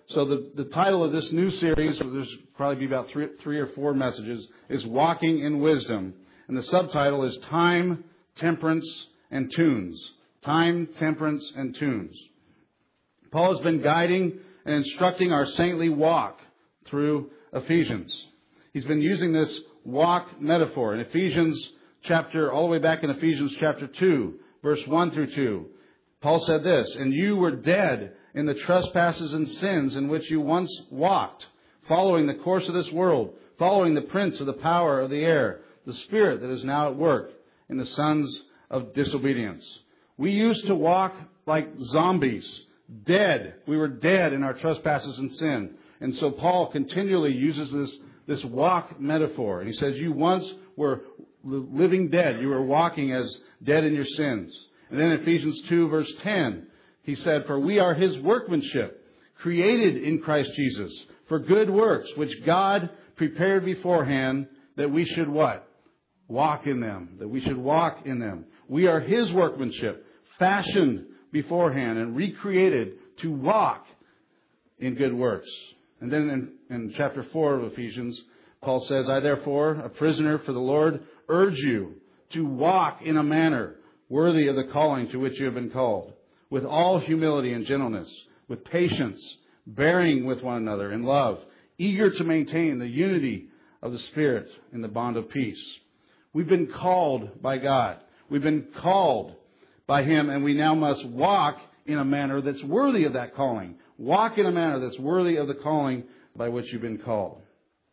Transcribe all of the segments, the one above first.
So the title of this new series, there's probably be about three or four messages, is Walking in Wisdom. And the subtitle is Time, Temperance, and Tunes. Time, Temperance, and Tunes. Paul has been guiding and instructing our saintly walk through Ephesians. He's been using this walk metaphor in Ephesians chapter, all the way back in Ephesians chapter 2, verse 1 through 2. Paul said this, "And you were dead in the trespasses and sins in which you once walked, following the course of this world, following the prince of the power of the air, the spirit that is now at work in the sons of disobedience." We used to walk like zombies, dead. We were dead in our trespasses and sin. And so Paul continually uses this walk metaphor. And he says, you once were living dead. You were walking as dead in your sins. And then Ephesians 2, verse 10, he said, "For we are His workmanship, created in Christ Jesus, for good works, which God prepared beforehand that we should" what? Walk in them. That we should walk in them. We are His workmanship, fashioned beforehand and recreated to walk in good works. And then in chapter 4 of Ephesians, Paul says, "I therefore, a prisoner for the Lord, urge you to walk in a manner worthy of the calling to which you have been called, with all humility and gentleness, with patience, bearing with one another in love, eager to maintain the unity of the Spirit in the bond of peace." We've been called by God. We've been called by Him, and we now must walk in a manner that's worthy of that calling. Walk in a manner that's worthy of the calling by which you've been called.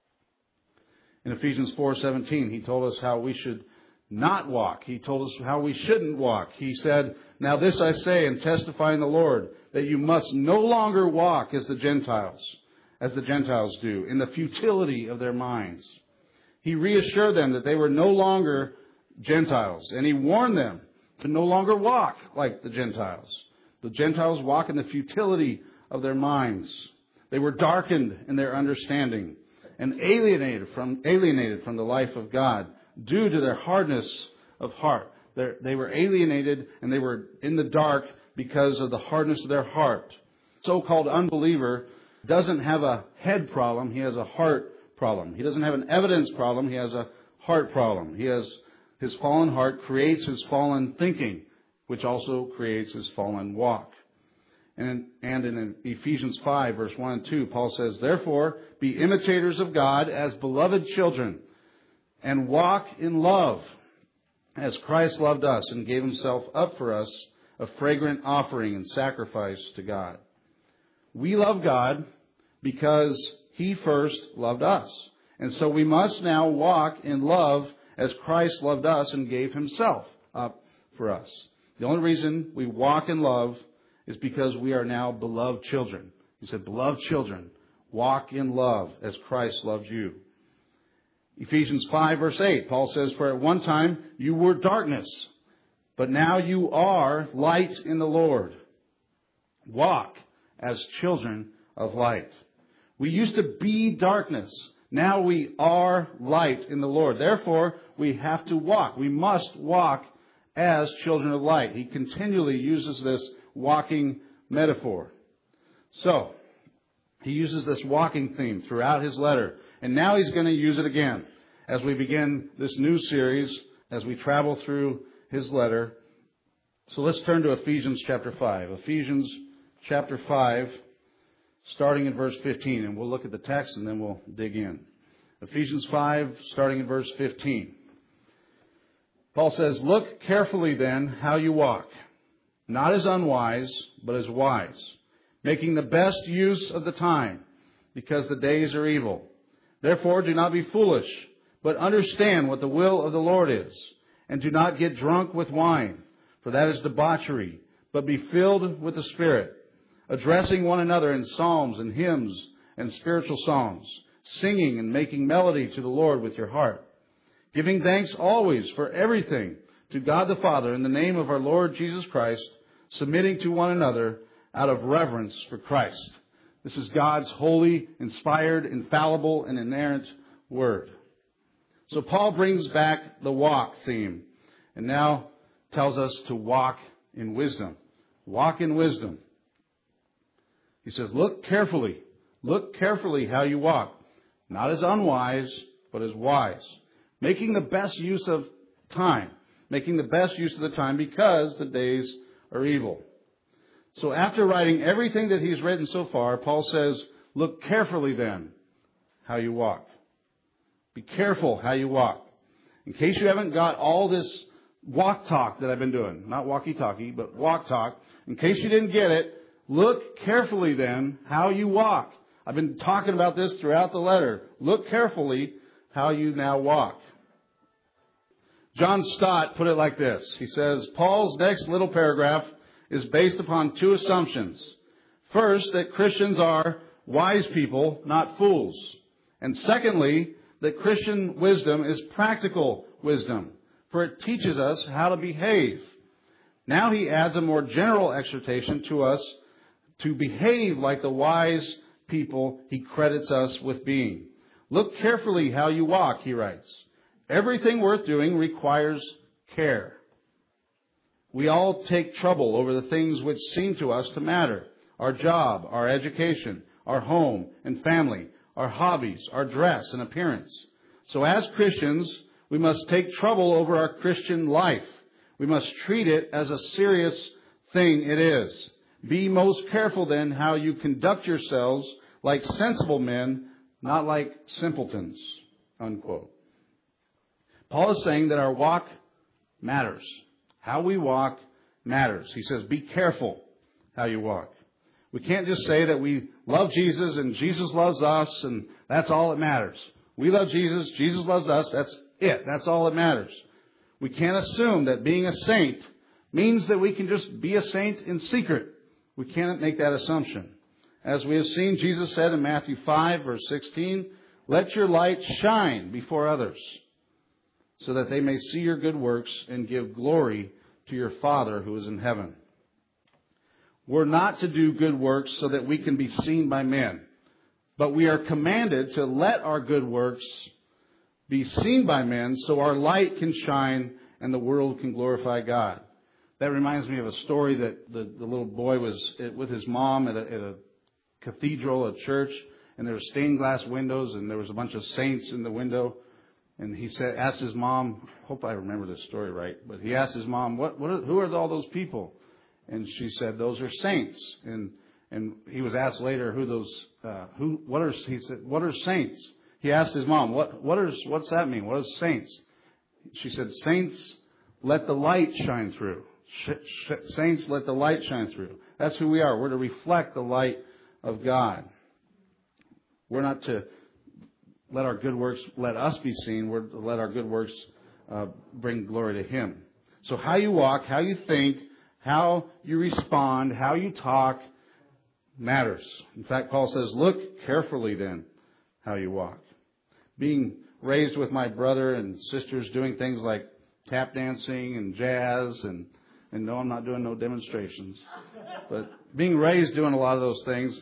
In Ephesians 4:17, he told us how we should not walk. He told us how we shouldn't walk. He said, "Now this I say and testify in the Lord, that you must no longer walk as the Gentiles do, in the futility of their minds." He reassured them that they were no longer Gentiles, and he warned them to no longer walk like the Gentiles. The Gentiles walk in the futility of their minds. They were darkened in their understanding and alienated from the life of God due to their hardness of heart. They were alienated and they were in the dark because of the hardness of their heart. So-called unbeliever doesn't have a head problem, he has a heart problem. He doesn't have an evidence problem, he has a heart problem. His fallen heart creates his fallen thinking, which also creates his fallen walk. And in Ephesians 5, verse 1 and 2, Paul says, "Therefore, be imitators of God as beloved children, and walk in love, as Christ loved us and gave Himself up for us, a fragrant offering and sacrifice to God." We love God because He first loved us. And so we must now walk in love as Christ loved us and gave Himself up for us. The only reason we walk in love is because we are now beloved children. He said, "Beloved children, walk in love as Christ loved you." Ephesians 5, verse 8, Paul says, "For at one time you were darkness, but now you are light in the Lord. Walk as children of light." We used to be darkness. Now we are light in the Lord. Therefore, we have to walk. We must walk as children of light. He continually uses this walking metaphor. So, he uses this walking theme throughout his letter. And now he's going to use it again as we begin this new series, as we travel through his letter. So let's turn to Ephesians chapter 5. Ephesians chapter 5, starting in verse 15. And we'll look at the text and then we'll dig in. Ephesians 5, starting in verse 15. Paul says, "Look carefully then how you walk, not as unwise, but as wise, making the best use of the time, because the days are evil. Therefore do not be foolish, but understand what the will of the Lord is. And do not get drunk with wine, for that is debauchery, but be filled with the Spirit, addressing one another in psalms and hymns and spiritual songs, singing and making melody to the Lord with your heart, giving thanks always for everything to God the Father in the name of our Lord Jesus Christ, submitting to one another out of reverence for Christ." This is God's holy, inspired, infallible, and inerrant word. So Paul brings back the walk theme and now tells us to walk in wisdom. Walk in wisdom. He says, "Look carefully look carefully how you walk, not as unwise, but as wise, making the best use of time, making the best use of the time because the days are evil. So after writing everything that he's written so far, Paul says, look carefully then how you walk. Be careful how you walk. In case you haven't got all this walk talk that I've been doing, not walkie-talkie, but walk talk, in case you didn't get it, look carefully then how you walk. I've been talking about this throughout the letter. Look carefully how you now walk. John Stott put it like this. He says, Paul's next little paragraph is based upon two assumptions. First, that Christians are wise people, not fools. And secondly, that Christian wisdom is practical wisdom, for it teaches us how to behave. Now he adds a more general exhortation to us to behave like the wise people he credits us with being. Look carefully how you walk, he writes. Everything worth doing requires care. We all take trouble over the things which seem to us to matter. Our job, our education, our home and family, our hobbies, our dress and appearance. So as Christians, we must take trouble over our Christian life. We must treat it as a serious thing it is. Be most careful then how you conduct yourselves like sensible men, not like simpletons. Unquote. Paul is saying that our walk matters. How we walk matters. He says, be careful how you walk. We can't just say that we love Jesus and Jesus loves us and that's all that matters. We love Jesus, Jesus loves us, that's it. That's all that matters. We can't assume that being a saint means that we can just be a saint in secret. We cannot make that assumption. As we have seen, Jesus said in Matthew 5, verse 16, let your light shine before others, so that they may see your good works and give glory to your Father who is in heaven. We're not to do good works so that we can be seen by men, but we are commanded to let our good works be seen by men so our light can shine and the world can glorify God. That reminds me of a story that the little boy was with his mom at a cathedral, a church, and there were stained glass windows and there was a bunch of saints in the window. And he asked his mom, hope I remember this story right, but he asked his mom, who are all those people? And she said, those are saints. And he was asked later he said, what are saints? He asked his mom, what's that mean? What is saints? She said, saints, let the light shine through. Saints, let the light shine through. That's who we are. We're to reflect the light of God. We're not to let our good works let us be seen. We're to let our good works bring glory to Him. So how you walk, how you think, how you respond, how you talk matters. In fact, Paul says, look carefully then how you walk. Being raised with my brother and sisters doing things like tap dancing and jazz and no, I'm not doing no demonstrations. But being raised doing a lot of those things,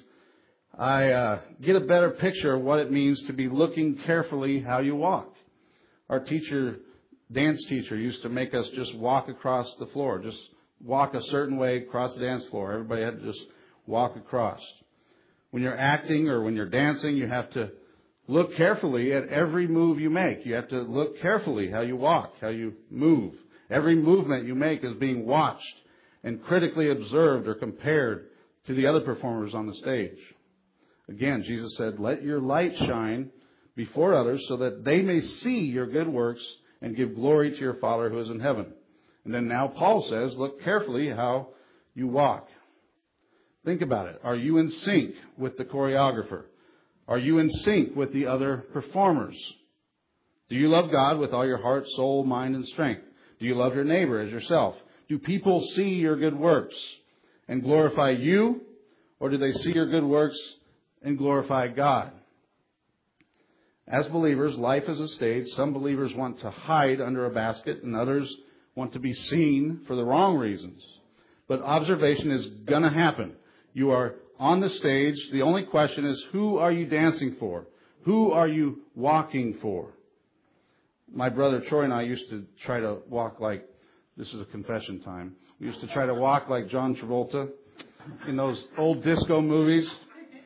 I get a better picture of what it means to be looking carefully how you walk. Our dance teacher, used to make us just walk across the floor, just walk a certain way across the dance floor. Everybody had to just walk across. When you're acting or when you're dancing, you have to look carefully at every move you make. You have to look carefully how you walk, how you move. Every movement you make is being watched and critically observed or compared to the other performers on the stage. Again, Jesus said, let your light shine before others so that they may see your good works and give glory to your Father who is in heaven. And then now Paul says, look carefully how you walk. Think about it. Are you in sync with the choreographer? Are you in sync with the other performers? Do you love God with all your heart, soul, mind, and strength? Do you love your neighbor as yourself? Do people see your good works and glorify you? Or do they see your good works and glorify God? As believers, life is a stage. Some believers want to hide under a basket and others want to be seen for the wrong reasons. But observation is going to happen. You are on the stage. The only question is, who are you dancing for? Who are you walking for? My brother Troy and I used to try to walk like, this is a confession time, we used to try to walk like John Travolta in those old disco movies.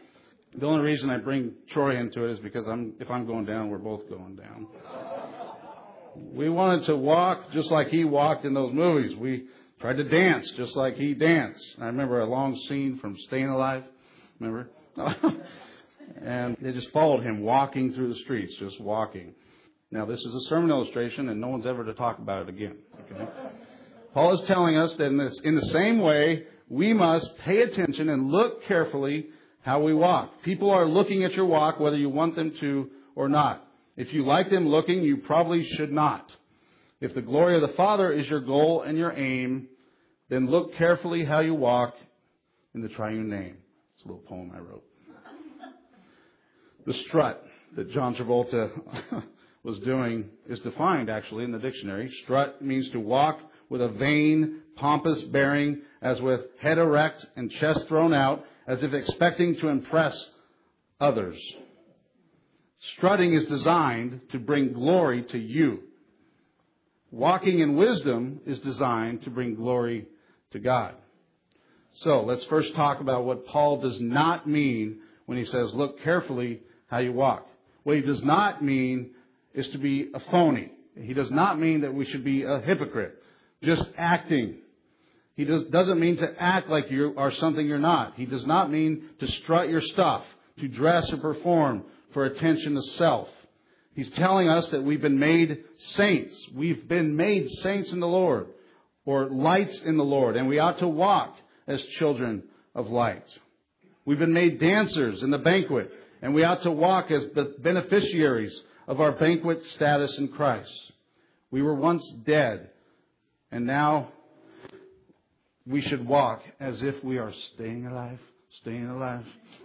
The only reason I bring Troy into it is because if I'm going down, we're both going down. We wanted to walk just like he walked in those movies. We tried to dance just like he danced. I remember a long scene from Staying Alive. Remember? And they just followed him walking through the streets, just walking. Now, this is a sermon illustration, and no one's ever to talk about it again. Okay? Paul is telling us that in the same way, we must pay attention and look carefully how we walk. People are looking at your walk, whether you want them to or not. If you like them looking, you probably should not. If the glory of the Father is your goal and your aim, then look carefully how you walk in the triune name. It's a little poem I wrote. The strut that John Travolta was doing is defined, actually, in the dictionary. Strut means to walk with a vain, pompous bearing, as with head erect and chest thrown out, as if expecting to impress others. Strutting is designed to bring glory to you. Walking in wisdom is designed to bring glory to God. So let's first talk about what Paul does not mean when he says, look carefully how you walk. What he does not mean is to be a phony. He does not mean that we should be a hypocrite, just acting. He doesn't mean to act like you are something you're not. He does not mean to strut your stuff, to dress or perform for attention to self. He's telling us that we've been made saints. We've been made saints in the Lord, or lights in the Lord, and we ought to walk as children of light. We've been made dancers in the banquet, and we ought to walk as the beneficiaries of our banquet status in Christ. We were once dead, and now we should walk as if we are staying alive, staying alive.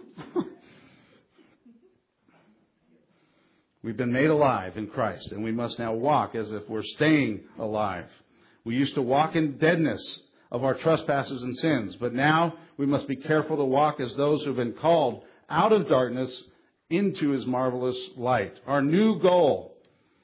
We've been made alive in Christ, and we must now walk as if we're staying alive. We used to walk in deadness of our trespasses and sins, but now we must be careful to walk as those who have been called out of darkness into His marvelous light. Our new goal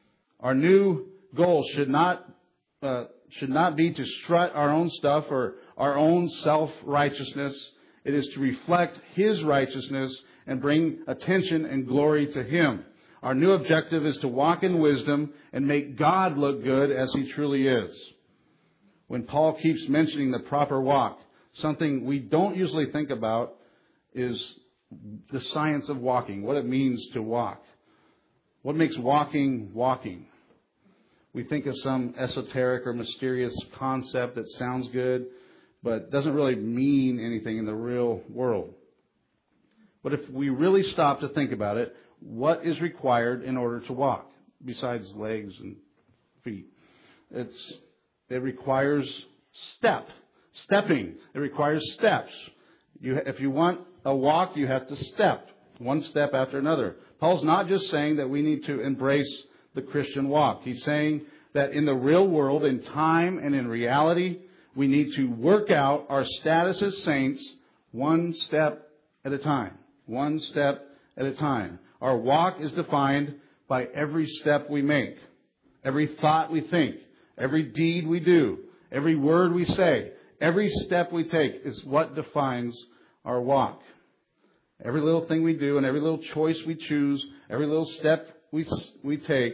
should not be to strut our own stuff or our own self-righteousness. It is to reflect His righteousness and bring attention and glory to Him. Our new objective is to walk in wisdom and make God look good as He truly is. When Paul keeps mentioning the proper walk, something we don't usually think about is the science of walking, what it means to walk. What makes walking walking? We think of some esoteric or mysterious concept that sounds good, but doesn't really mean anything in the real world. But if we really stop to think about it, what is required in order to walk, besides legs and feet? It requires stepping. It requires steps. If you want a walk, you have to step, one step after another. Paul's not just saying that we need to embrace the Christian walk. He's saying that in the real world, in time and in reality, we need to work out our status as saints one step at a time. One step at a time. Our walk is defined by every step we make, every thought we think, every deed we do, every word we say, every step we take is what defines our walk. Every little thing we do and every little choice we choose, every little step we take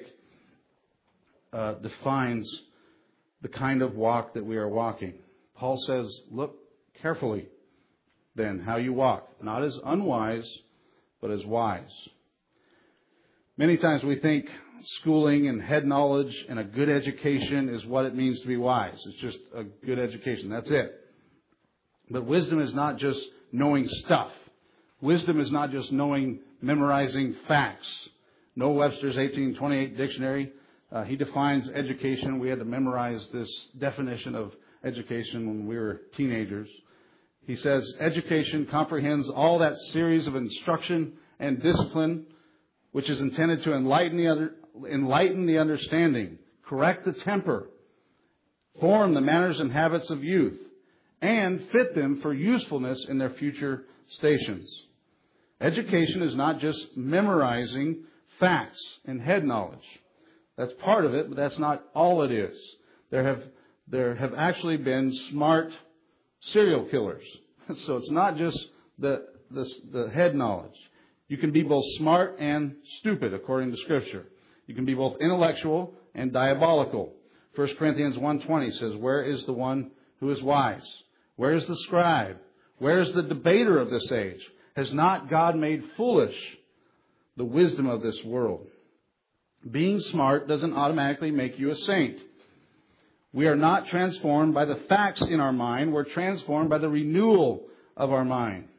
defines the kind of walk that we are walking. Paul says, look carefully then how you walk, not as unwise, but as wise. Many times we think schooling and head knowledge and a good education is what it means to be wise. It's just a good education. That's it. But wisdom is not just knowing stuff. Wisdom is not just memorizing facts. Noah Webster's 1828 dictionary, he defines education. We had to memorize this definition of education when we were teenagers. He says, education comprehends all that series of instruction and discipline which is intended to enlighten the understanding, correct the temper, form the manners and habits of youth, and fit them for usefulness in their future stations. Education is not just memorizing facts and head knowledge. That's part of it, but that's not all it is. There have actually been smart serial killers. So it's not just the head knowledge. You can be both smart and stupid, according to Scripture. You can be both intellectual and diabolical. 1 Corinthians 1:20 says, "Where is the one who is wise? Where is the scribe? Where is the debater of this age? Has not God made foolish the wisdom of this world?" Being smart doesn't automatically make you a saint. We are not transformed by the facts in our mind. We're transformed by the renewal of our mind.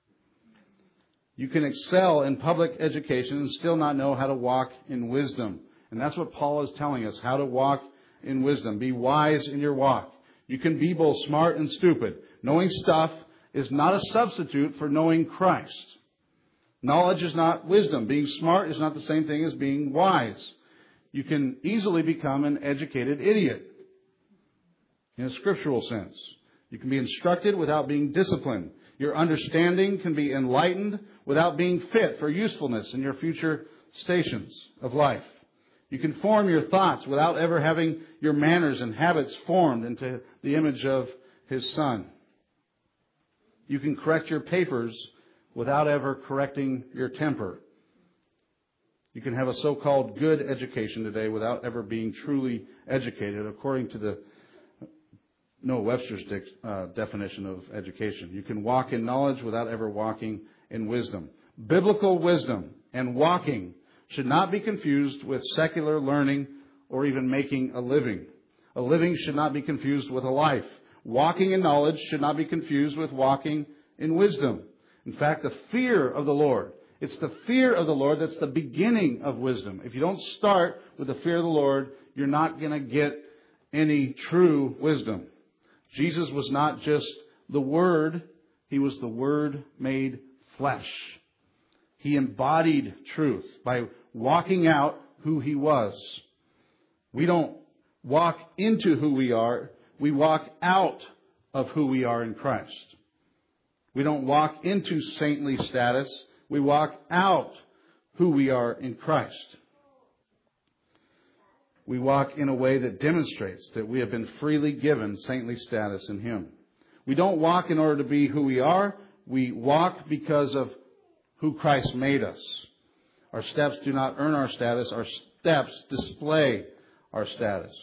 You can excel in public education and still not know how to walk in wisdom. And that's what Paul is telling us, how to walk in wisdom. Be wise in your walk. You can be both smart and stupid. Knowing stuff is not a substitute for knowing Christ. Knowledge is not wisdom. Being smart is not the same thing as being wise. You can easily become an educated idiot in a scriptural sense. You can be instructed without being disciplined. Your understanding can be enlightened without being fit for usefulness in your future stations of life. You can form your thoughts without ever having your manners and habits formed into the image of His Son. You can correct your papers without ever correcting your temper. You can have a so-called good education today without ever being truly educated, according to the Noah Webster's definition of education. You can walk in knowledge without ever walking in wisdom. Biblical wisdom and walking should not be confused with secular learning or even making a living. A living should not be confused with a life. Walking in knowledge should not be confused with walking in wisdom. In fact, the fear of the Lord, it's the fear of the Lord that's the beginning of wisdom. If you don't start with the fear of the Lord, you're not going to get any true wisdom. Jesus was not just the Word, He was the Word made flesh. He embodied truth by walking out who He was. We don't walk into who we are, we walk out of who we are in Christ. We don't walk into saintly status, we walk out who we are in Christ. We walk in a way that demonstrates that we have been freely given saintly status in Him. We don't walk in order to be who we are. We walk because of who Christ made us. Our steps do not earn our status. Our steps display our status.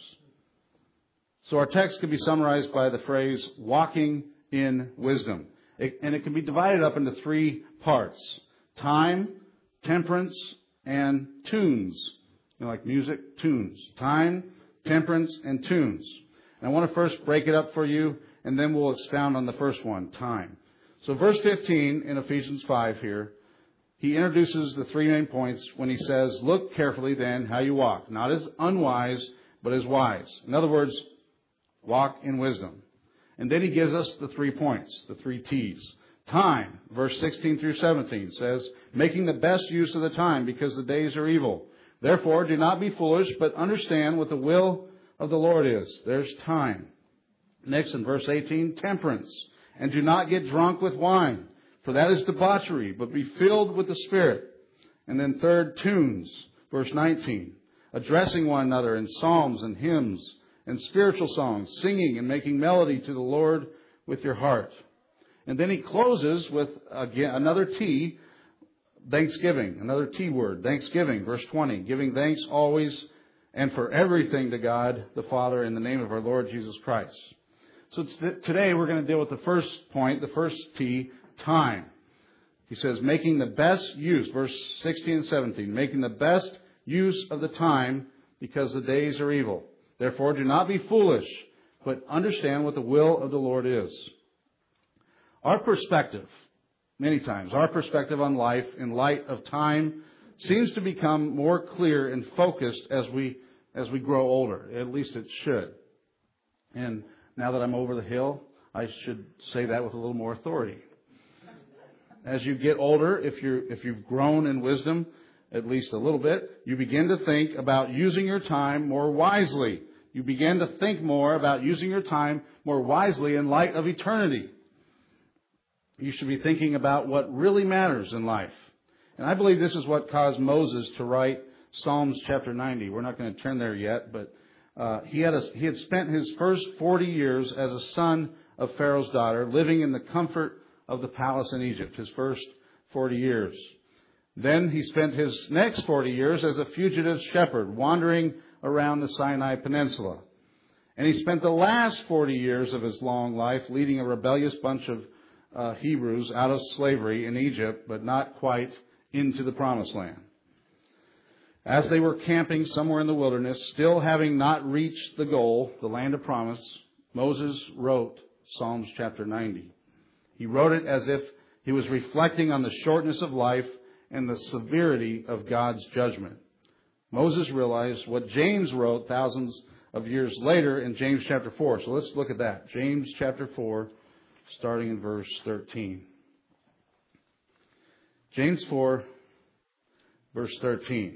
So our text can be summarized by the phrase, walking in wisdom. And it can be divided up into three parts. Time, temperance, and tunes. You know, like music, tunes. Time, temperance, and tunes. And I want to first break it up for you, and then we'll expound on the first one, time. So verse 15 in Ephesians 5 here, he introduces the three main points when he says, "Look carefully then how you walk, not as unwise, but as wise." In other words, walk in wisdom. And then he gives us the 3 points, the 3 T's. Time, verse 16 through 17 says, "Making the best use of the time because the days are evil. Therefore, do not be foolish, but understand what the will of the Lord is." There's time. Next, in verse 18, temperance. "And do not get drunk with wine, for that is debauchery, but be filled with the Spirit." And then third, tunes. Verse 19, "Addressing one another in psalms and hymns and spiritual songs, singing and making melody to the Lord with your heart." And then he closes with, again, another T, thanksgiving, another T word, thanksgiving, verse 20, "Giving thanks always and for everything to God the Father in the name of our Lord Jesus Christ." So today we're going to deal with the first point, the first T, time. He says, making the best use, verse 16 and 17, "Making the best use of the time because the days are evil. Therefore, do not be foolish, but understand what the will of the Lord is." Our perspective, many times, our perspective on life in light of time seems to become more clear and focused as we grow older. At least it should. And now that I'm over the hill, I should say that with a little more authority. As you get older, if you've grown in wisdom, at least a little bit, you begin to think about using your time more wisely. You begin to think more about using your time more wisely in light of eternity. You should be thinking about what really matters in life. And I believe this is what caused Moses to write Psalms chapter 90. We're not going to turn there yet, but he had spent his first 40 years as a son of Pharaoh's daughter, living in the comfort of the palace in Egypt, his first 40 years. Then he spent his next 40 years as a fugitive shepherd, wandering around the Sinai Peninsula. And he spent the last 40 years of his long life leading a rebellious bunch of Hebrews out of slavery in Egypt, but not quite into the Promised Land. As they were camping somewhere in the wilderness, still having not reached the goal, the land of promise, Moses wrote Psalms chapter 90. He wrote it as if he was reflecting on the shortness of life and the severity of God's judgment. Moses realized what James wrote thousands of years later in James chapter 4. So let's look at that. James chapter 4, starting in verse 13. James 4, verse 13.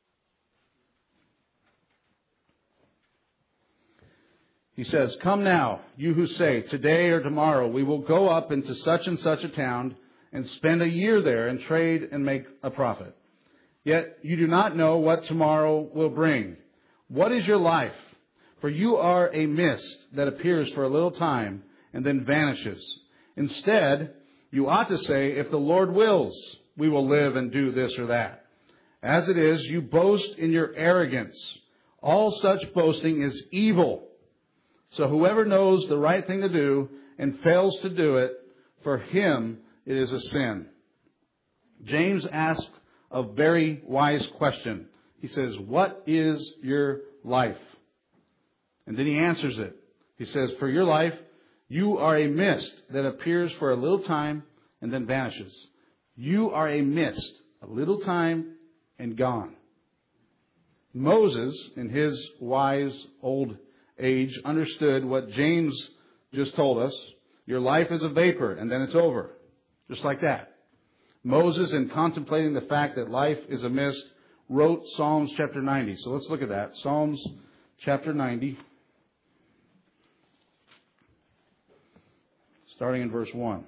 He says, "Come now, you who say, today or tomorrow we will go up into such and such a town and spend a year there and trade and make a profit. Yet you do not know what tomorrow will bring. What is your life? For you are a mist that appears for a little time and then vanishes. Instead, you ought to say, if the Lord wills, we will live and do this or that. As it is, you boast in your arrogance. All such boasting is evil. So whoever knows the right thing to do and fails to do it, for him it is a sin." James asked a very wise question. He says, "What is your life?" And then he answers it. He says, "For your life, you are a mist that appears for a little time and then vanishes." You are a mist, a little time and gone. Moses, in his wise old age, understood what James just told us. Your life is a vapor and then it's over. Just like that. Moses, in contemplating the fact that life is a mist, wrote Psalms chapter 90. So let's look at that. Psalms chapter 90, starting in verse 1.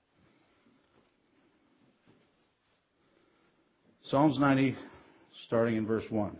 Psalms 90, starting in verse 1.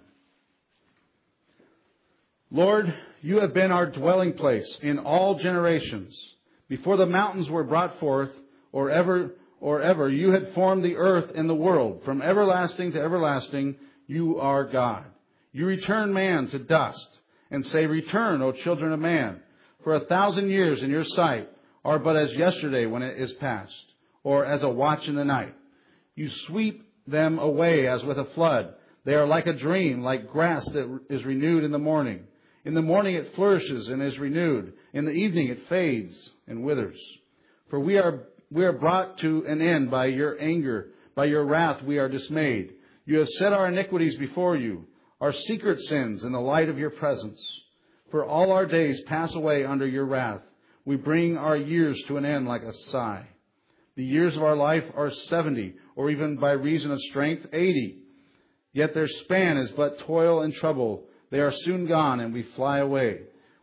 "Lord, you have been our dwelling place in all generations. Before the mountains were brought forth, or ever you had formed the earth and the world. From everlasting to everlasting, you are God. You return man to dust and say, 'Return, O children of man.' For 1,000 years in your sight are but as yesterday when it is past, or as a watch in the night. You sweep them away as with a flood. They are like a dream, like grass that is renewed in the morning. In the morning it flourishes and is renewed. In the evening it fades and withers. For we are brought to an end by your anger. By your wrath we are dismayed. You have set our iniquities before you, our secret sins in the light of your presence. For all our days pass away under your wrath. We bring our years to an end like a sigh. The years of our life are 70, or even by reason of strength, 80. Yet their span is but toil and trouble. They are soon gone, and we fly away.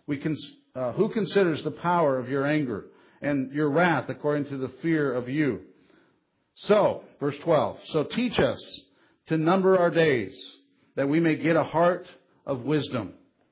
Who considers the power of your anger and your wrath according to the fear of you? So, verse 12, so teach us to number our days, that we may get a heart of wisdom.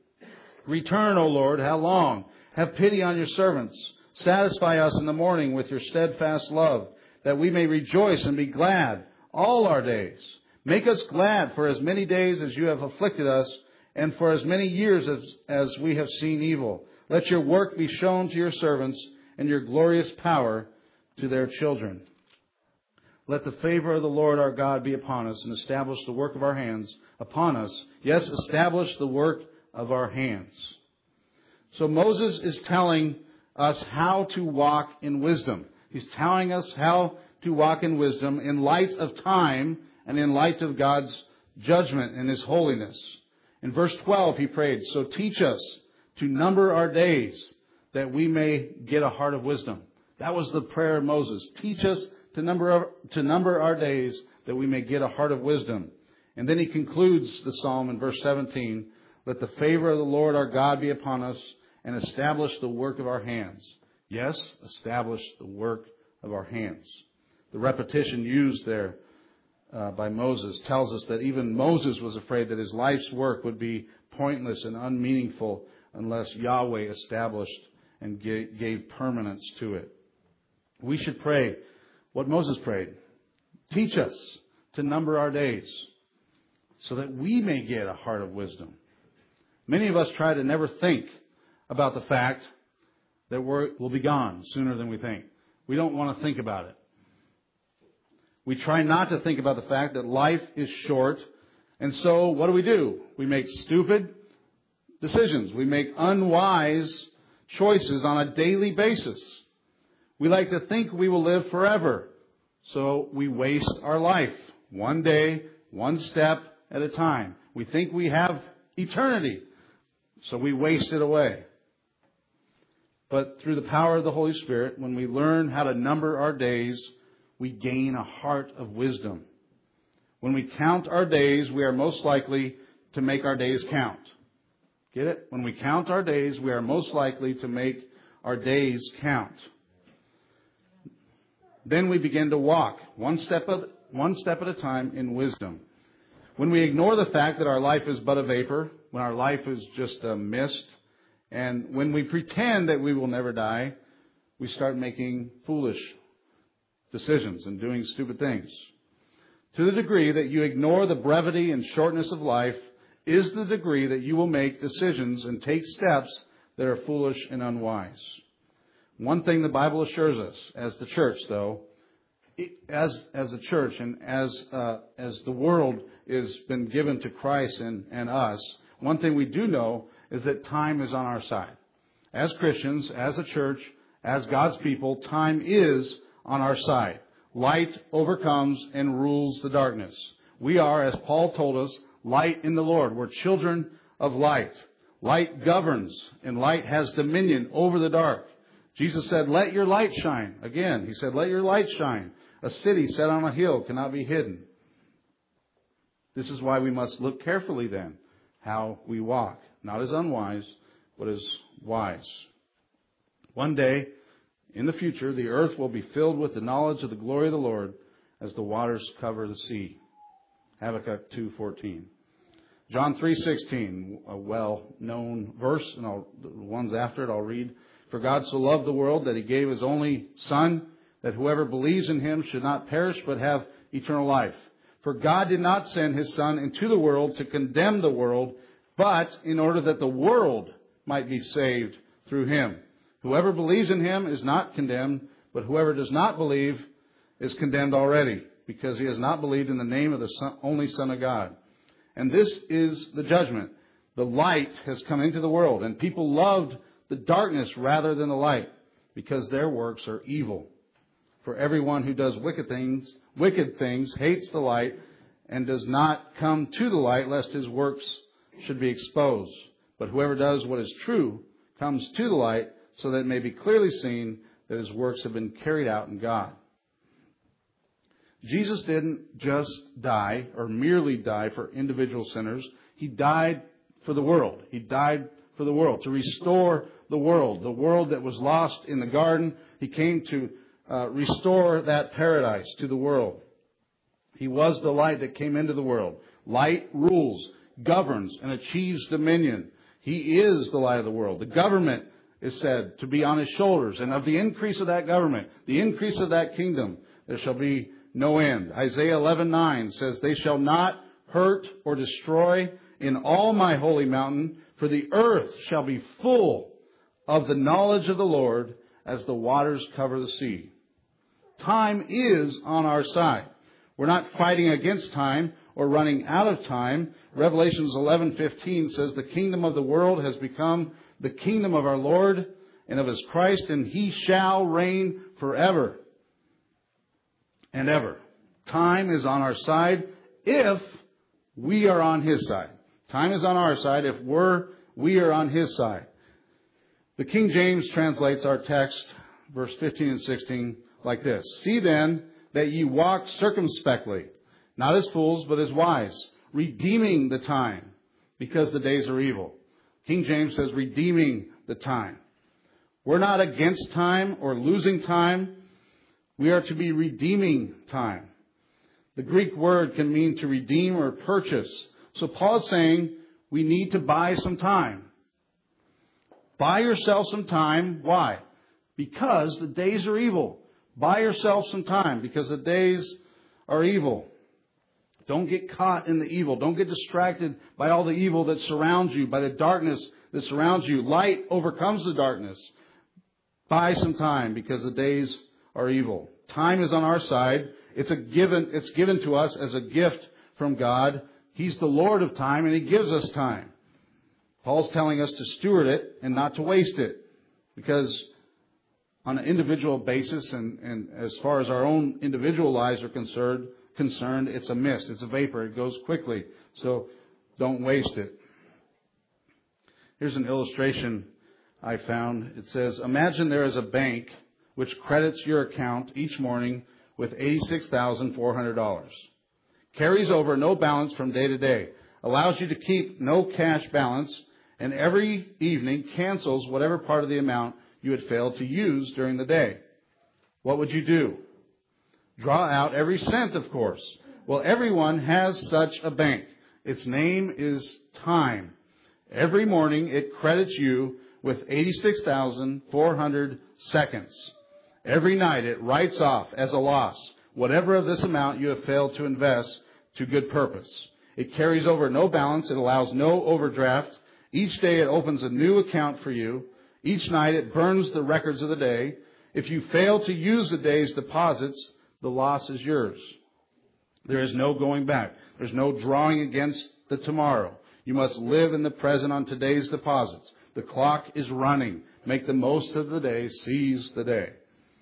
Return, O Lord, how long? Have pity on your servants. Satisfy us in the morning with your steadfast love, that we may rejoice and be glad all our days. Make us glad for as many days as you have afflicted us, and for as many years as we have seen evil. Let your work be shown to your servants, and your glorious power to their children. Let the favor of the Lord our God be upon us, and establish the work of our hands upon us. Yes, establish the work of our hands." So Moses is telling us how to walk in wisdom. He's telling us how to walk in wisdom in light of time and in light of God's judgment and His holiness. In verse 12, he prayed, "So teach us to number our days, that we may get a heart of wisdom." That was the prayer of Moses. Teach us to number our days, that we may get a heart of wisdom. And then he concludes the psalm in verse 17, "Let the favor of the Lord our God be upon us, and establish the work of our hands." Yes, establish the work of our hands. The repetition used there by Moses tells us that even Moses was afraid that his life's work would be pointless and unmeaningful unless Yahweh established and gave permanence to it. We should pray what Moses prayed. Teach us to number our days so that we may get a heart of wisdom. Many of us try to never think about the fact that we'll be gone sooner than we think. We don't want to think about it. We try not to think about the fact that life is short. And so what do? We make stupid decisions. We make unwise choices on a daily basis. We like to think we will live forever. So we waste our life one day, one step at a time. We think we have eternity. So we waste it away. But through the power of the Holy Spirit, when we learn how to number our days, we gain a heart of wisdom. When we count our days, we are most likely to make our days count. Get it? When we count our days, we are most likely to make our days count. Then we begin to walk one step at a time in wisdom. When we ignore the fact that our life is but a vapor, when our life is just a mist, and when we pretend that we will never die, we start making foolish decisions and doing stupid things. To the degree that you ignore the brevity and shortness of life is the degree that you will make decisions and take steps that are foolish and unwise. One thing the Bible assures us as the church, though, as a church and as the world has been given to Christ and us, one thing we do know is that time is on our side. As Christians, as a church, as God's people, time is on our side. Light overcomes and rules the darkness. We are, as Paul told us, light in the Lord. We're children of light. Light governs, and light has dominion over the dark. Jesus said, let your light shine. Again, He said, let your light shine. A city set on a hill cannot be hidden. This is why we must look carefully then how we walk. Not as unwise, but as wise. One day, in the future, the earth will be filled with the knowledge of the glory of the Lord as the waters cover the sea. Habakkuk 2:14. John 3:16, a well-known verse, and the ones after it I'll read. For God so loved the world that He gave His only Son, that whoever believes in Him should not perish but have eternal life. For God did not send His Son into the world to condemn the world, but in order that the world might be saved through Him. Whoever believes in Him is not condemned, but whoever does not believe is condemned already, because he has not believed in the name of the only Son of God. And this is the judgment. The light has come into the world, and people loved the darkness rather than the light, because their works are evil. For everyone who does wicked things hates the light and does not come to the light, lest his works should be exposed. But whoever does what is true comes to the light, so that it may be clearly seen that his works have been carried out in God. Jesus didn't just die or merely die for individual sinners. He died for the world. He died for the world, to restore the world that was lost in the garden. He came to restore that paradise to the world. He was the light that came into the world. Light rules, governs, and achieves dominion. He is the light of the world. The government is said to be on His shoulders, and of the increase of that government, the increase of that kingdom, there shall be no end. Isaiah 11:9 says, they shall not hurt or destroy in all my holy mountain, for the earth shall be full of the knowledge of the Lord as the waters cover the sea. Time is on our side. We're not fighting against time or running out of time. Revelations 11:15 says, the kingdom of the world has become the kingdom of our Lord and of His Christ, and He shall reign forever and ever. Time is on our side if we are on His side. Time is on our side if we are on His side. The King James translates our text, verse 15 and 16, like this. See then that ye walk circumspectly, not as fools, but as wise, redeeming the time, because the days are evil. King James says redeeming the time. We're not against time or losing time. We are to be redeeming time. The Greek word can mean to redeem or purchase. So Paul's saying we need to buy some time. Buy yourself some time. Why? Because the days are evil. Buy yourself some time because the days are evil. Don't get caught in the evil. Don't get distracted by all the evil that surrounds you, by the darkness that surrounds you. Light overcomes the darkness. Buy some time because the days are evil. Time is on our side. It's given to us as a gift from God. He's the Lord of time, and He gives us time. Paul's telling us to steward it and not to waste it. Because on an individual basis, and as far as our own individual lives are concerned, it's a mist. It's a vapor. It goes quickly. So don't waste it. Here's an illustration I found. It says, imagine there is a bank which credits your account each morning with $86,400. Carries over no balance from day to day. Allows you to keep no cash balance. And every evening cancels whatever part of the amount you had failed to use during the day. What would you do? Draw out every cent, of course. Well, everyone has such a bank. Its name is time. Every morning it credits you with 86,400 seconds. Every night it writes off as a loss whatever of this amount you have failed to invest to good purpose. It carries over no balance. It allows no overdraft. Each day it opens a new account for you. Each night it burns the records of the day. If you fail to use the day's deposits, the loss is yours. There is no going back. There's no drawing against the tomorrow. You must live in the present on today's deposits. The clock is running. Make the most of the day. Seize the day.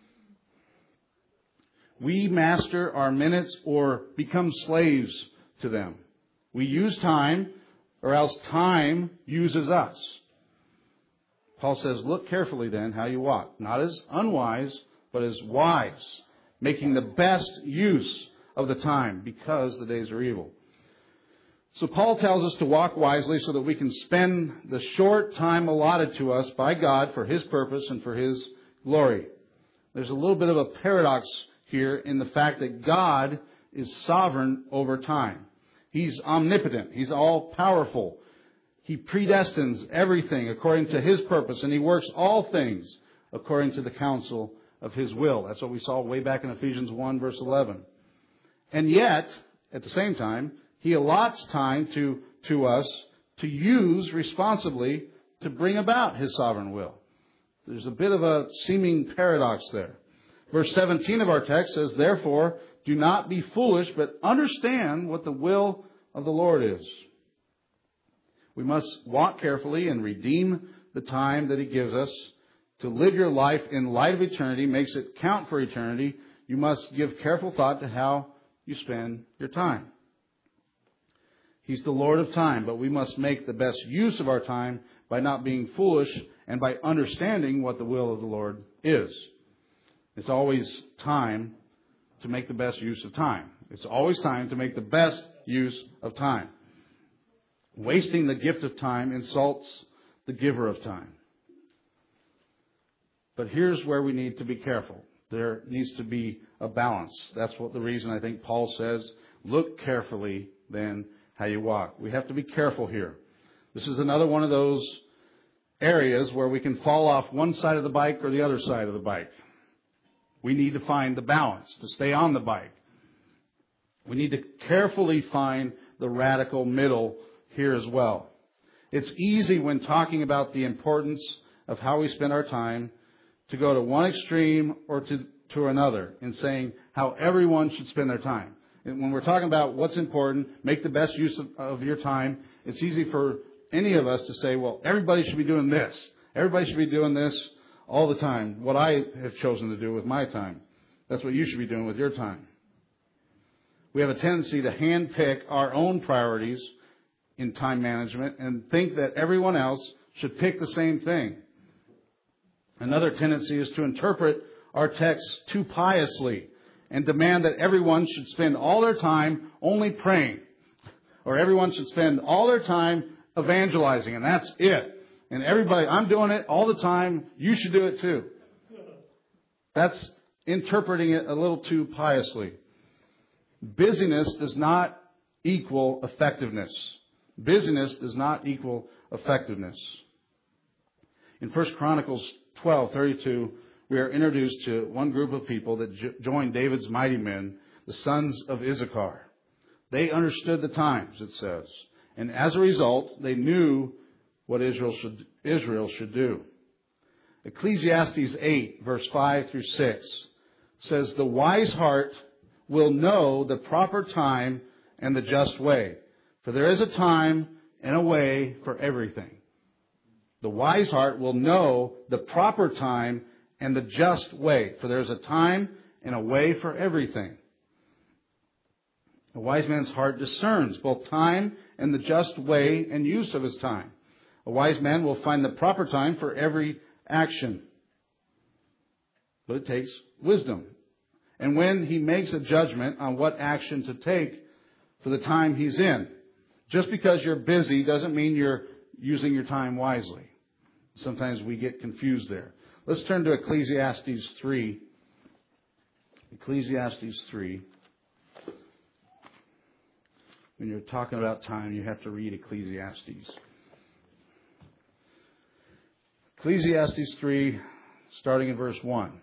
We master our minutes or become slaves to them. We use time, or else time uses us. Paul says, look carefully then how you walk, not as unwise, but as wise, making the best use of the time because the days are evil. So Paul tells us to walk wisely so that we can spend the short time allotted to us by God for His purpose and for His glory. There's a little bit of a paradox here in the fact that God is sovereign over time. He's omnipotent. He's all-powerful. He predestines everything according to His purpose, and He works all things according to the counsel of His will. That's what we saw way back in Ephesians 1, verse 11. And yet, at the same time, He allots time to us to use responsibly to bring about His sovereign will. There's a bit of a seeming paradox there. Verse 17 of our text says, therefore, do not be foolish, but understand what the will of the Lord is. We must walk carefully and redeem the time that He gives us. To live your life in light of eternity makes it count for eternity. You must give careful thought to how you spend your time. He's the Lord of time, but we must make the best use of our time by not being foolish and by understanding what the will of the Lord is. It's always time to make the best use of time. It's always time to make the best use of time. Wasting the gift of time insults the giver of time. But here's where we need to be careful. There needs to be a balance. That's what the reason I think Paul says, look carefully then how you walk. We have to be careful here. This is another one of those areas where we can fall off one side of the bike or the other side of the bike. We need to find the balance to stay on the bike. We need to carefully find the radical middle here as well. It's easy when talking about the importance of how we spend our time to go to one extreme or to another in saying how everyone should spend their time. And when we're talking about what's important, make the best use of your time, it's easy for any of us to say, well, everybody should be doing this. Everybody should be doing this all the time. What I have chosen to do with my time. That's what you should be doing with your time. We have a tendency to handpick our own priorities in time management and think that everyone else should pick the same thing. Another tendency is to interpret our texts too piously and demand that everyone should spend all their time only praying, or everyone should spend all their time evangelizing, and that's it. And everybody, I'm doing it all the time, you should do it too. That's interpreting it a little too piously. Busyness does not equal effectiveness. Busyness does not equal effectiveness. In 1 Chronicles 12:32, we are introduced to one group of people that joined David's mighty men, the sons of Issachar. They understood the times, it says. And as a result, they knew what Israel should do. Ecclesiastes 8, verse 5 through 6 says, "The wise heart will know the proper time and the just way. For there is a time and a way for everything." The wise heart will know the proper time and the just way. For there is a time and a way for everything. A wise man's heart discerns both time and the just way and use of his time. A wise man will find the proper time for every action. But it takes wisdom. And when he makes a judgment on what action to take for the time he's in, just because you're busy doesn't mean you're using your time wisely. Sometimes we get confused there. Let's turn to Ecclesiastes 3. Ecclesiastes 3. When you're talking about time, you have to read Ecclesiastes. Ecclesiastes 3, starting in verse 1.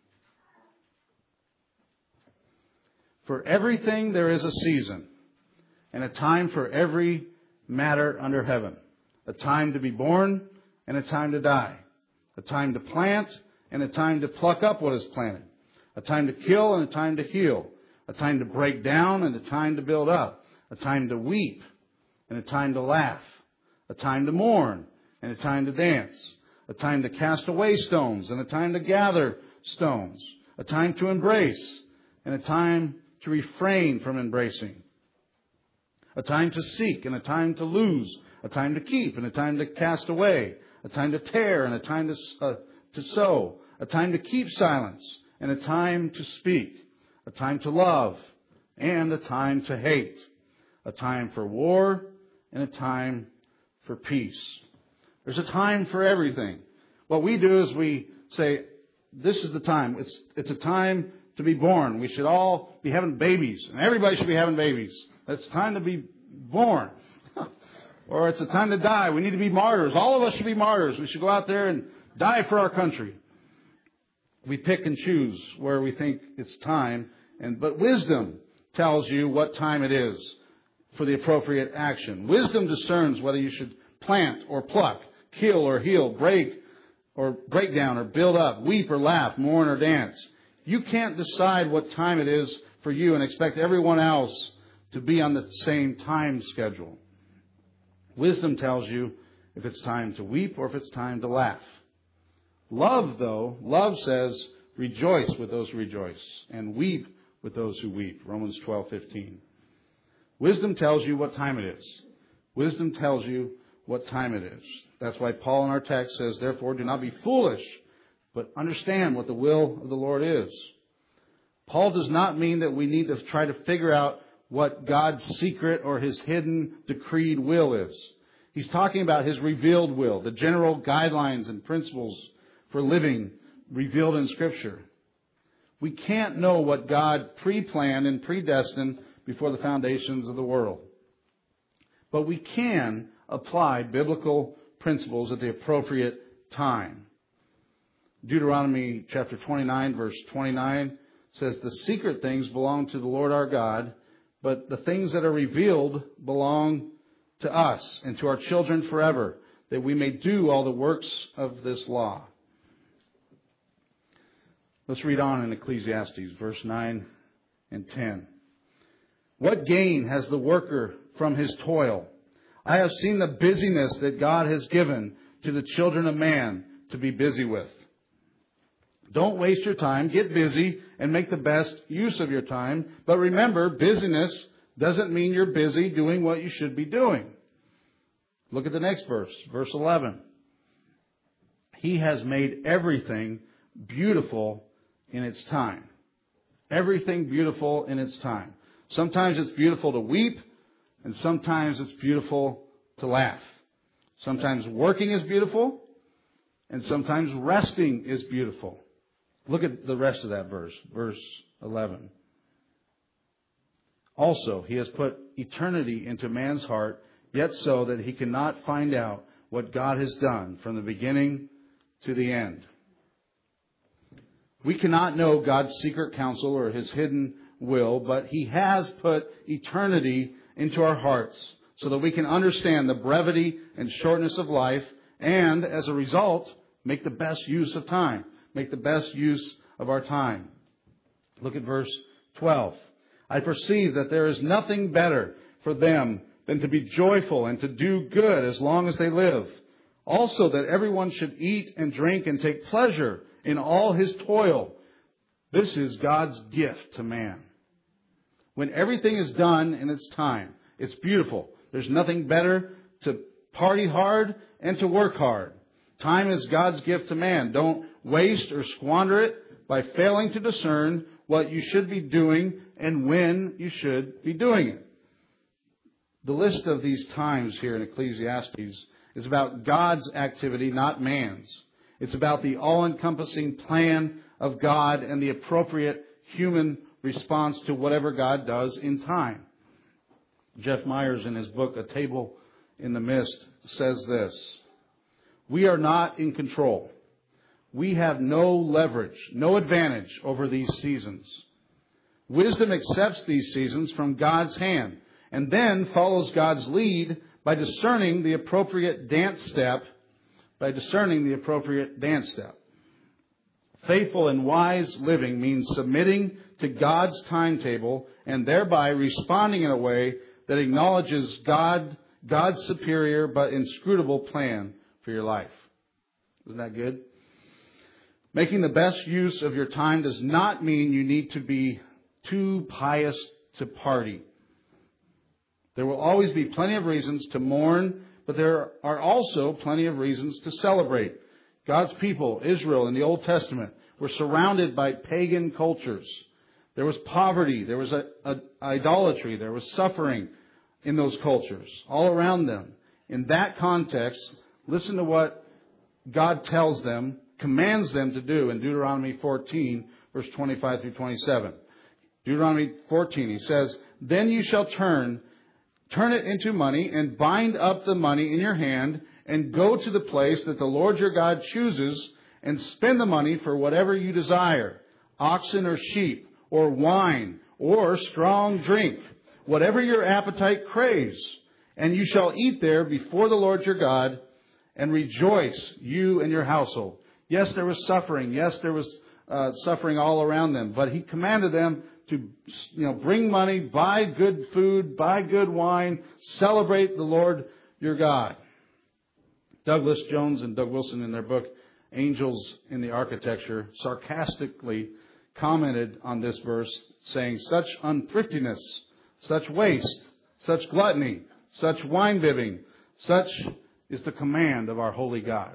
"For everything there is a season, and a time for every matter under heaven. A time to be born, and a time to die. A time to plant, and a time to pluck up what is planted. A time to kill, and a time to heal. A time to break down, and a time to build up. A time to weep, and a time to laugh. A time to mourn, and a time to dance. A time to cast away stones, and a time to gather stones. A time to embrace, and a time to refrain from embracing. A time to seek, and a time to lose. A time to keep, and a time to cast away. A time to tear, and a time to sow. A time to keep silence, and a time to speak. A time to love, and a time to hate. A time for war, and a time for peace." There's a time for everything. What we do is we say, this is the time. It's a time to be born. We should all be having babies. And everybody should be having babies. It's time to be born. Or it's a time to die. We need to be martyrs. All of us should be martyrs. We should go out there and die for our country. We pick and choose where we think it's time. But wisdom tells you what time it is for the appropriate action. Wisdom discerns whether you should plant or pluck, kill or heal, break down or build up, weep or laugh, mourn or dance. You can't decide what time it is for you and expect everyone else to be on the same time schedule. Wisdom tells you if it's time to weep or if it's time to laugh. Love says, rejoice with those who rejoice and weep with those who weep. Romans 12:15. Wisdom tells you what time it is. Wisdom tells you what time it is. That's why Paul in our text says, "Therefore, do not be foolish, but understand what the will of the Lord is." Paul does not mean that we need to try to figure out what God's secret or His hidden decreed will is. He's talking about His revealed will, the general guidelines and principles for living revealed in Scripture. We can't know what God pre-planned and predestined before the foundations of the world. But we can apply biblical principles at the appropriate time. Deuteronomy chapter 29, verse 29 says, "The secret things belong to the Lord our God, but the things that are revealed belong to us and to our children forever, that we may do all the works of this law." Let's read on in Ecclesiastes, verse 9 and 10. "What gain has the worker from his toil? I have seen the busyness that God has given to the children of man to be busy with." Don't waste your time. Get busy and make the best use of your time. But remember, busyness doesn't mean you're busy doing what you should be doing. Look at the next verse, verse 11. "He has made everything beautiful in its time." Everything beautiful in its time. Sometimes it's beautiful to weep, and sometimes it's beautiful to laugh. Sometimes working is beautiful, and sometimes resting is beautiful. Look at the rest of that verse, verse 11. "Also, He has put eternity into man's heart, yet so that he cannot find out what God has done from the beginning to the end." We cannot know God's secret counsel or His hidden will, but He has put eternity into our hearts so that we can understand the brevity and shortness of life and, as a result, make the best use of time. Make the best use of our time. Look at verse 12. I perceive that there is nothing better for them than to be joyful and to do good as long as they live. Also that everyone should eat and drink and take pleasure in all his toil. This is God's gift to man. When everything is done in its time, it's beautiful. There's nothing better to party hard and to work hard. Time is God's gift to man. Don't waste or squander it by failing to discern what you should be doing and when you should be doing it. The list of these times here in Ecclesiastes is about God's activity, not man's. It's about the all-encompassing plan of God and the appropriate human response to whatever God does in time. Jeff Myers, in his book, A Table in the Mist, says this: we are not in control. We have no leverage, no advantage over these seasons. Wisdom accepts these seasons from God's hand and then follows God's lead by discerning the appropriate dance step. Faithful and wise living means submitting to God's timetable and thereby responding in a way that acknowledges God's superior but inscrutable plan for your life. Isn't that good? Making the best use of your time does not mean you need to be too pious to party. There will always be plenty of reasons to mourn, but there are also plenty of reasons to celebrate. God's people, Israel, in the Old Testament, were surrounded by pagan cultures. There was poverty, there was idolatry, there was suffering in those cultures all around them. In that context, listen to what God tells them, commands them to do in Deuteronomy 14, verse 25 through 27. Deuteronomy 14, he says, then you shall turn it into money and bind up the money in your hand and go to the place that the Lord your God chooses and spend the money for whatever you desire, oxen or sheep or wine or strong drink, whatever your appetite craves. And you shall eat there before the Lord your God and rejoice, you and your household. Yes, there was suffering. Yes, there was suffering all around them. But He commanded them to, bring money, buy good food, buy good wine, celebrate the Lord your God. Douglas Jones and Doug Wilson, in their book Angels in the Architecture, sarcastically commented on this verse, saying, such unthriftiness, such waste, such gluttony, such wine-bibbing, such is the command of our holy God.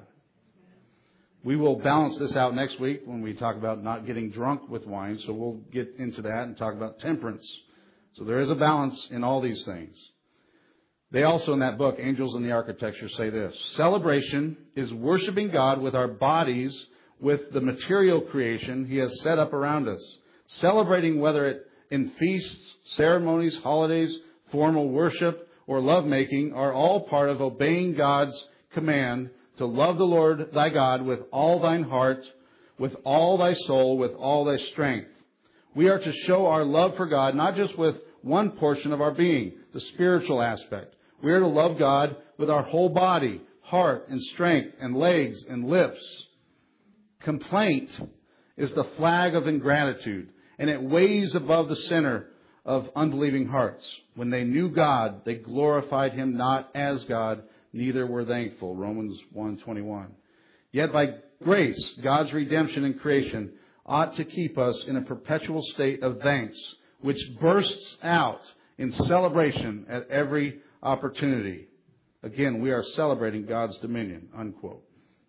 We will balance this out next week when we talk about not getting drunk with wine. So we'll get into that and talk about temperance. So there is a balance in all these things. They also, in that book, Angels in the Architecture, say this: celebration is worshiping God with our bodies, with the material creation He has set up around us. Celebrating, whether it in feasts, ceremonies, holidays, formal worship, or lovemaking, are all part of obeying God's command to love the Lord thy God with all thine heart, with all thy soul, with all thy strength. We are to show our love for God not just with one portion of our being, the spiritual aspect. We are to love God with our whole body, heart and strength and legs and lips. Complaint is the flag of ingratitude, and it weighs above the center of unbelieving hearts. When they knew God, they glorified Him not as God, neither were thankful. Romans 1:21. Yet by grace, God's redemption and creation ought to keep us in a perpetual state of thanks, which bursts out in celebration at every opportunity. Again, we are celebrating God's dominion, unquote.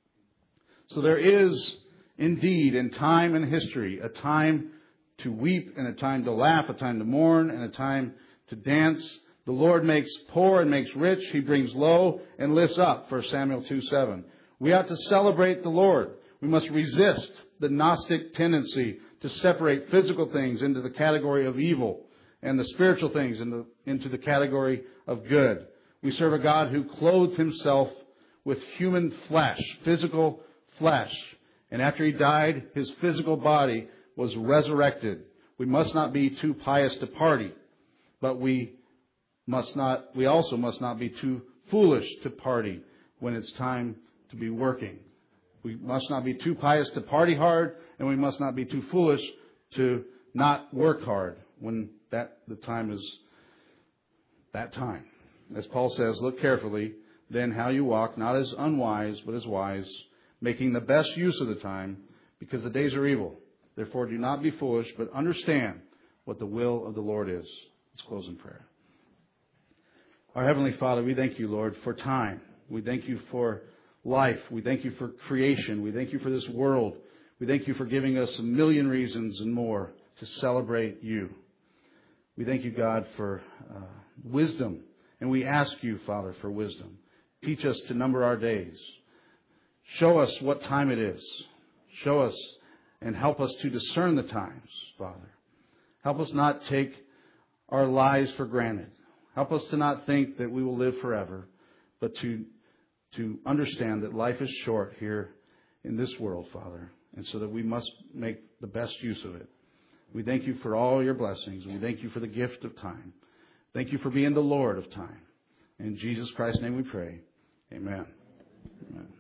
So there is indeed in time and history a time to weep and a time to laugh, a time to mourn and a time to dance. The Lord makes poor and makes rich. He brings low and lifts up, 1 Samuel 2:7. We ought to celebrate the Lord. We must resist the Gnostic tendency to separate physical things into the category of evil and the spiritual things into the category of good. We serve a God who clothed Himself with human flesh, physical flesh. And after He died, His physical body was resurrected. We must not be too pious to party, but we also must not be too foolish to party when it's time to be working. We must not be too pious to party hard, and we must not be too foolish to not work hard when the time is that time. As Paul says, look carefully then how you walk, not as unwise, but as wise, making the best use of the time, because the days are evil. Therefore, do not be foolish, but understand what the will of the Lord is. Let's close in prayer. Our Heavenly Father, we thank you, Lord, for time. We thank you for life. We thank you for creation. We thank you for this world. We thank you for giving us a million reasons and more to celebrate you. We thank you, God, for wisdom. And we ask you, Father, for wisdom. Teach us to number our days. Show us what time it is. Show us and help us to discern the times, Father. Help us not take our lives for granted. Help us to not think that we will live forever, but to understand that life is short here in this world, Father, and so that we must make the best use of it. We thank you for all your blessings. We thank you for the gift of time. Thank you for being the Lord of time. In Jesus Christ's name we pray. Amen. Amen.